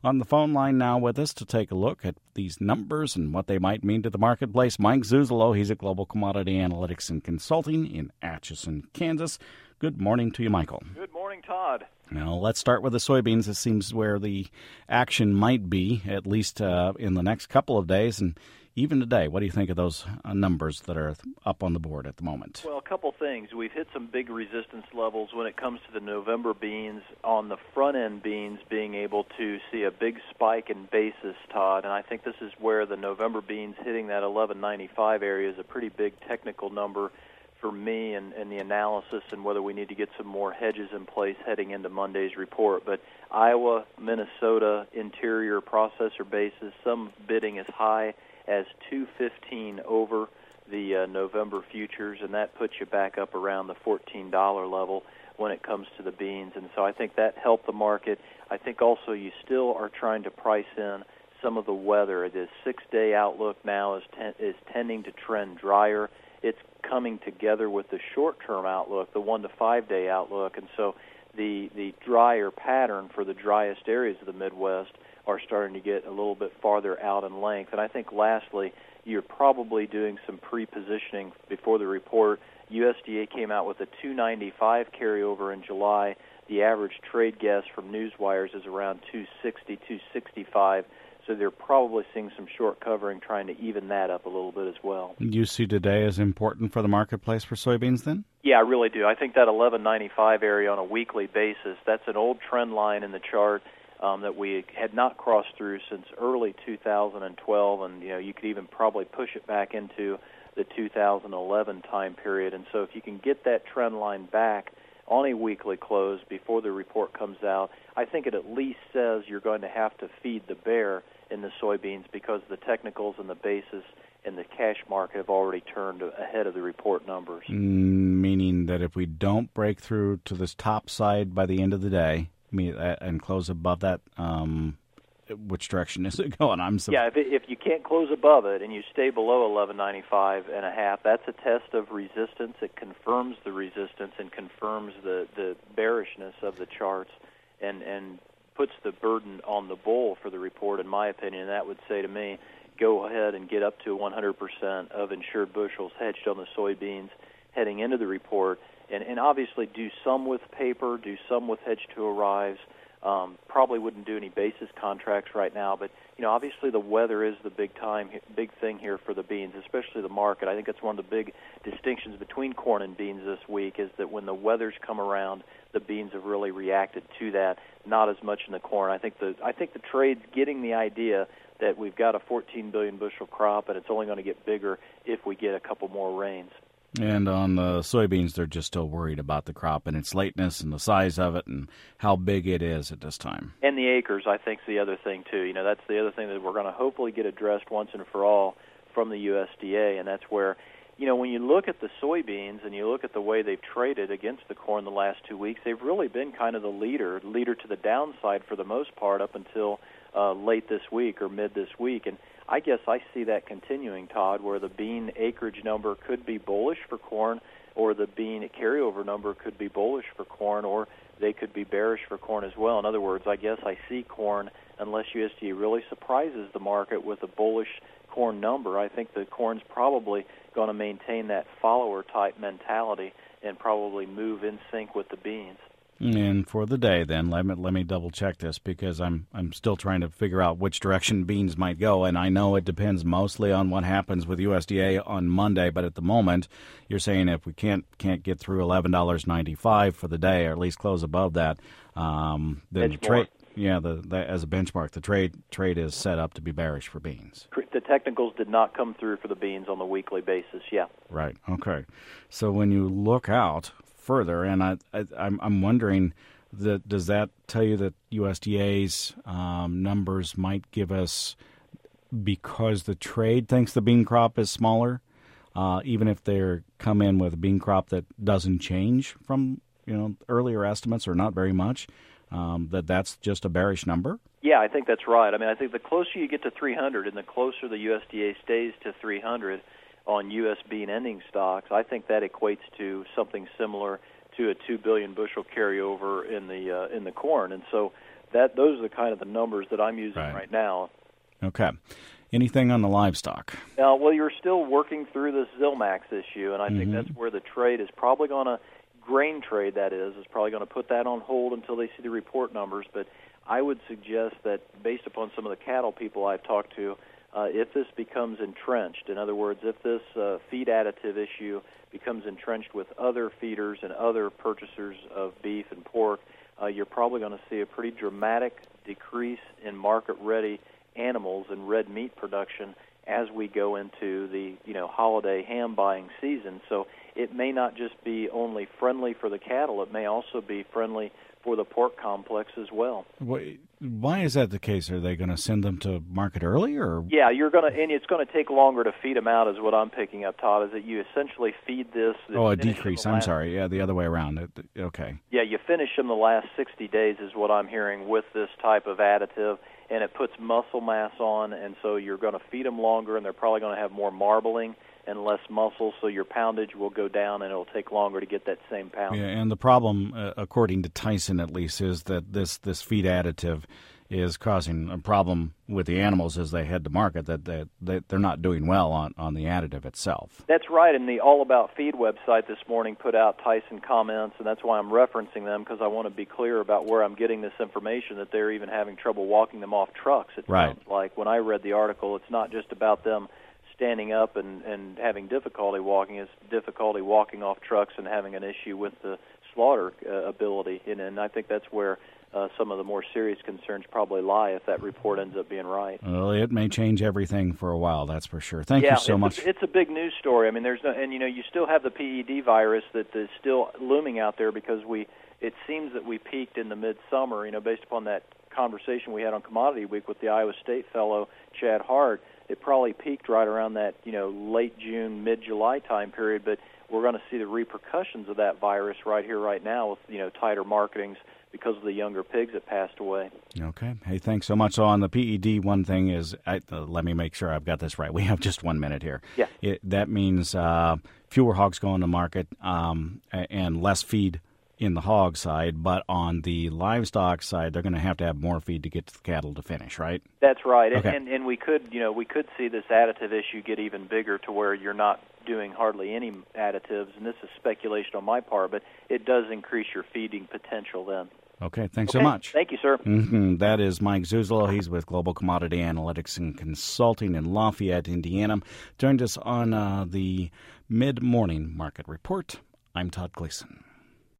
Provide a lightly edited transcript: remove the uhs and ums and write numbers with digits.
On the phone line now with us to take a look at these numbers and what they might mean to the marketplace, Mike Zuzolo. He's at Global Commodity Analytics and Consulting in Atchison, Kansas. Good morning to you, Michael. Good morning, Todd. Now, let's start with the soybeans. It seems where the action might be, at least in the next couple of days. And even today, what do you think of those numbers that are up on the board at the moment? Well, a couple things. We've hit some big resistance levels when it comes to the November beans. On the front-end beans, being able to see a big spike in basis, Todd, and I think this is where the November beans hitting that 11.95 area is a pretty big technical number for me and the analysis and whether we need to get some more hedges in place heading into Monday's report. But Iowa, Minnesota, interior processor basis, some bidding as high as 215 over the November futures, and that puts you back up around the $14 level when it comes to the beans. And so I think that helped the market. I think also you still are trying to price in some of the weather. The 6-day outlook now is tending to trend drier. It's coming together with the short-term outlook, the 1 to 5 day outlook, and so the drier pattern for the driest areas of the Midwest are starting to get a little bit farther out in length. And I think lastly, you're probably doing some pre-positioning before the report. USDA came out with a 295 carryover in July. The average trade guess from Newswires is around 260, 265. So they're probably seeing some short covering, trying to even that up a little bit as well. You see today as important for the marketplace for soybeans then? Yeah, I really do. I think that 11.95 area on a weekly basis, that's an old trend line in the chart that we had not crossed through since early 2012, and you could even probably push it back into the 2011 time period. And so if you can get that trend line back on a weekly close before the report comes out, I think it at least says you're going to have to feed the bear in the soybeans because the technicals and the basis and the cash market have already turned ahead of the report numbers. Meaning that if we don't break through to this top side by the end of the day and close above that, which direction is it going? If you can't close above it and you stay below 11.95 and a half, that's a test of resistance. It confirms the resistance and confirms the bearishness of the charts and puts the burden on the bull for the report, in my opinion. That would say to me, go ahead and get up to 100% of insured bushels hedged on the soybeans heading into the report, and obviously do some with paper, do some with hedge to arrives. Probably wouldn't do any basis contracts right now, but obviously the weather is the big thing here for the beans, especially the market. I think that's one of the big distinctions between corn and beans this week is that when the weather's come around, the beans have really reacted to that. Not as much in the corn. I think the trade's getting the idea that we've got a 14 billion bushel crop, and it's only going to get bigger if we get a couple more rains. And on the soybeans, they're just still worried about the crop and its lateness and the size of it and how big it is at this time. And the acres, I think, is the other thing, too. That's the other thing that we're going to hopefully get addressed once and for all from the USDA, and that's where, when you look at the soybeans and you look at the way they've traded against the corn the last 2 weeks, they've really been kind of the leader to the downside for the most part up until late this week or mid this week. And I guess I see that continuing, Todd, where the bean acreage number could be bullish for corn, or the bean carryover number could be bullish for corn, or they could be bearish for corn as well. In other words, I guess I see corn, unless USDA really surprises the market with a bullish corn number, I think the corn's probably going to maintain that follower-type mentality and probably move in sync with the beans. And for the day, then, let me double-check this because I'm still trying to figure out which direction beans might go, and I know it depends mostly on what happens with USDA on Monday, but at the moment, you're saying if we can't get through $11.95 for the day, or at least close above that, then the trade, as a benchmark, the trade is set up to be bearish for beans. The technicals did not come through for the beans on the weekly basis, yeah. Right, okay. So when you look out further, and I'm wondering, does that tell you that USDA's numbers might give us, because the trade thinks the bean crop is smaller, even if they come in with a bean crop that doesn't change from earlier estimates or not very much, that's just a bearish number? Yeah, I think that's right. I mean, I think the closer you get to 300 and the closer the USDA stays to 300 on U.S. bean ending stocks, I think that equates to something similar to a 2 billion bushel carryover in the corn. And so those are the kind of the numbers that I'm using right now. Okay. Anything on the livestock? Well, you're still working through this Zilmax issue, and I think that's where the trade is probably going to, grain trade that is probably going to put that on hold until they see the report numbers. But I would suggest that based upon some of the cattle people I've talked to, if this becomes entrenched, in other words, if this feed additive issue becomes entrenched with other feeders and other purchasers of beef and pork, you're probably going to see a pretty dramatic decrease in market-ready animals and red meat production as we go into the holiday ham buying season. So it may not just be only friendly for the cattle; it may also be friendly for the pork complex as well. Why is that the case? Are they going to send them to market early, or? Yeah, and it's going to take longer to feed them out, is what I'm picking up, Todd. Is that you essentially feed this? A decrease. I'm sorry. Yeah, the other way around. Okay. Yeah, you finish them the last 60 days, is what I'm hearing with this type of additive, and it puts muscle mass on, and so you're going to feed them longer, and they're probably going to have more marbling and less muscle, so your poundage will go down, and it'll take longer to get that same poundage. Yeah, and the problem, according to Tyson at least, is that this feed additive is causing a problem with the animals as they head to market, that they're not doing well on the additive itself. That's right, and the All About Feed website this morning put out Tyson comments, and that's why I'm referencing them, because I want to be clear about where I'm getting this information, that they're even having trouble walking them off trucks. It sounds like when I read the article, it's not just about them standing up and having difficulty walking, it's difficulty walking off trucks and having an issue with the slaughter ability. And I think that's where some of the more serious concerns probably lie if that report ends up being right. Well, it may change everything for a while, that's for sure. Thank you so much. It's a big news story. I mean, you still have the PED virus that is still looming out there, because it seems that we peaked in the midsummer, based upon that conversation we had on Commodity Week with the Iowa State fellow, Chad Hart. It probably peaked right around that, late June, mid-July time period, but we're going to see the repercussions of that virus right here, right now with, tighter marketings because of the younger pigs that passed away. Okay. Hey, thanks so much. So on the PED, one thing is, let me make sure I've got this right. We have just 1 minute here. Yeah. That means fewer hogs going to market and less feed in the hog side, but on the livestock side, they're going to have more feed to get the cattle to finish, right? That's right. Okay. And we could see this additive issue get even bigger to where you're not doing hardly any additives, and this is speculation on my part, but it does increase your feeding potential then. Okay, thanks so much. Thank you, sir. That is Mike Zuzolo. He's with Global Commodity Analytics and Consulting in Lafayette, Indiana. Joined us on the mid-morning market report. I'm Todd Gleason.